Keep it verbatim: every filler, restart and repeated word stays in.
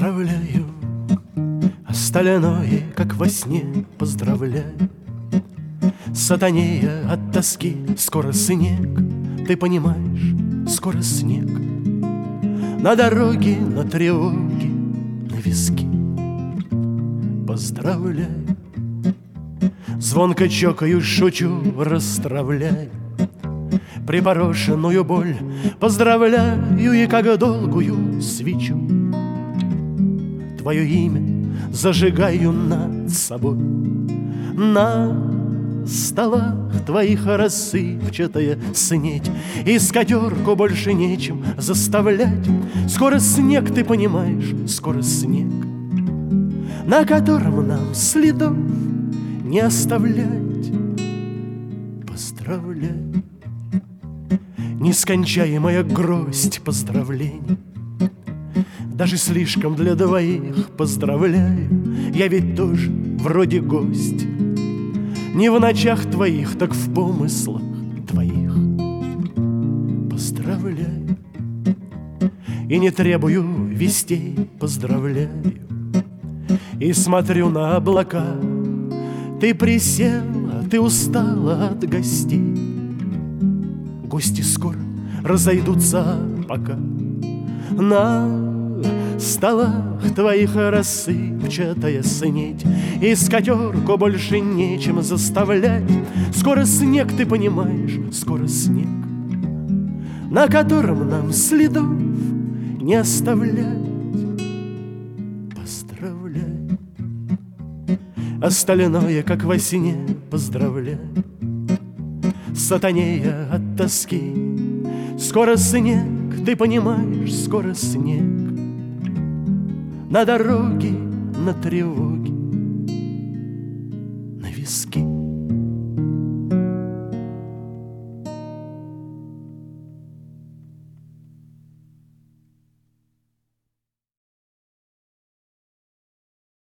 Поздравляю, остальное, как во сне, поздравляю. Сатанея от тоски, скоро снег, ты понимаешь, скоро снег. На дороге, на тревоге, на виски. Поздравляю, звонко чокаю, шучу, расстравляю припорошенную боль. Поздравляю и как долгую свечу твое имя зажигаю над собой. На столах твоих рассыпчатая снедь, и скатерку больше нечем заставлять. Скоро снег, ты понимаешь, скоро снег, на котором нам следов не оставлять. Поздравляю, нескончаемая гроздь поздравлений, даже слишком для двоих. Поздравляю, я ведь тоже вроде гость, не в ночах твоих, так в помыслах твоих. Поздравляю, и не требую вестей. Поздравляю, и смотрю на облака. Ты присела, ты устала от гостей. Гости скоро разойдутся, пока на столах твоих рассыпчатая снедь, и скатерку больше нечем заставлять. Скоро снег, ты понимаешь, скоро снег, на котором нам следов не оставлять. Поздравляю, остальное, как во сне, поздравляю. Сатанея от тоски, скоро снег, ты понимаешь, скоро снег. На дороге, на тревоге, на виски.